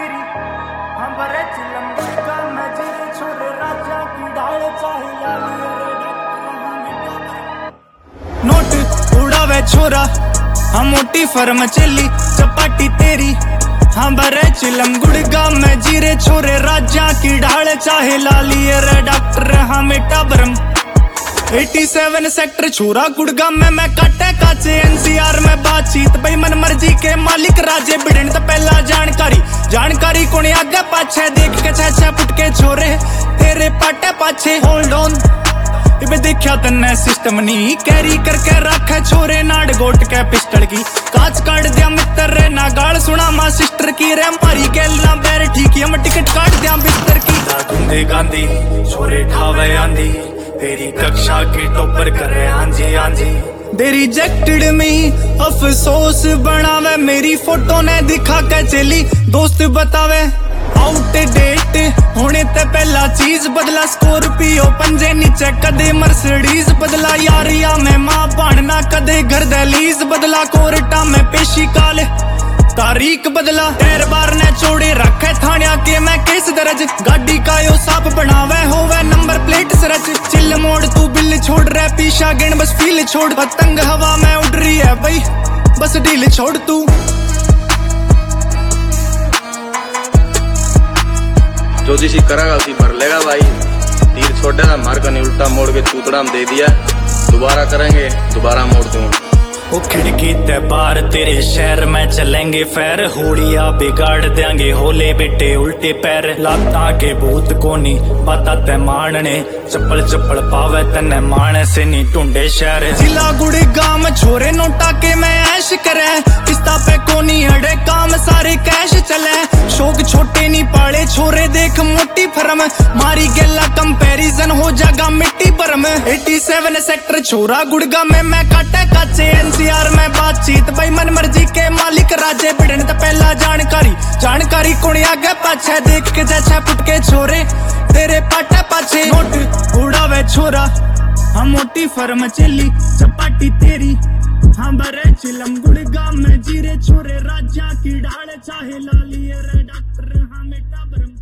तेरी हम बरे चिलम गुड़का मैं जीरे छोरे राजा की ढाल चाहे लाली नोट उड़ावे छोरा हम मोटी फर्म चली चपाटी तेरी हम बरे चिलम गुड़गा मैं जीरे छोरे राजा की ढाल चाहे लाली रे डॉक्टर हमें टाबरम 87 सेक्टर छोरा गुड़गा में मैं काटे काचे एनसीआर में बातचीत भाई मन मर्जी के मालिक राजे बिड़न तो पहला जानकारी कोने आगे पाछे देख के छे फुट के छोरे तेरे पाटे पाछे होल्ड ऑन इबे देखा तन्ने सिस्टम नी कैरी करके रखे छोरे नाड़ गोट के पिस्टल की काच काट दिया मित्र रे ना गाल सुना मां सिस्टर की रे मारी गेल ना बैर ठीक हम टिकट काट दिया बिस्तर की गुंदे गांधी छोरे ठावे आंधी तेरी कक्षा के टॉपर करे आंजी आंजी दे रिजेक्टेड में अफसोस बनावे मेरी फोटो ने दिखा के चली दोस्त बतावे आउट डेट होने ते पहला चीज बदला स्कॉर्पियो पंजे नीचे कदे मर्सिडीज बदला यारिया में मां भाणना कदे घर दहलीज बदला कोर्टा में पेशी काले तारीख बदला टेर बार ने छोड़े रखे थानिया के मैं केस दर्ज गाड़ी का यो साफ बनावे होवे नंबर प्लेट सरच चिल मोड़ तू बिल छोड़ रहे पीछा गिन बस फील छोड़ पतंग हवा में उड़ रही है भाई बस डील छोड़ तू जो जिसी करेगा उसी भर लेगा भाई तीर छोड़ देना मार का नहीं उल्टा मोड़ के चूतड़ा में दे दिया दोबारा करेंगे दोबारा मोड़ दूं ओ खिड़की ते बाहर तेरे शहर में चलेंगे फैर होड़िया बिगाड़ देंगे होले बेटे उल्टे पैर लाता के भूत कोनी पता ते मानने चप्पल चप्पल पावे तने माने से नहीं ढूंढे शहर जिला गुड़गांव छोरे नोटा के मैं ऐश करे किस्ता पे कोनी हड़े काम सारे कैश चले शौक छोटे नहीं पाले छोरे देख मोटी फर्म मारी गेला कंपैरिजन हो जागा मिट्टी भरम 87 सेक्टर छोरा गुड़गा में मैं काटे काचे एनसीआर में बातचीत भाई मन मर्जी के मालिक राजे बिड़न तो पहला जानकारी कोने आगे पाछे देख के जैसे फुट के छोरे तेरे पाटे पाछे नोट उड़ावे छोरा हम मोटी फर्म चली चपाटी तेरी हम बरे चिलम गुड़गा में जीरे छोरे राजा की ढाल चाहे लाली रे डॉक्टर हमें टाबर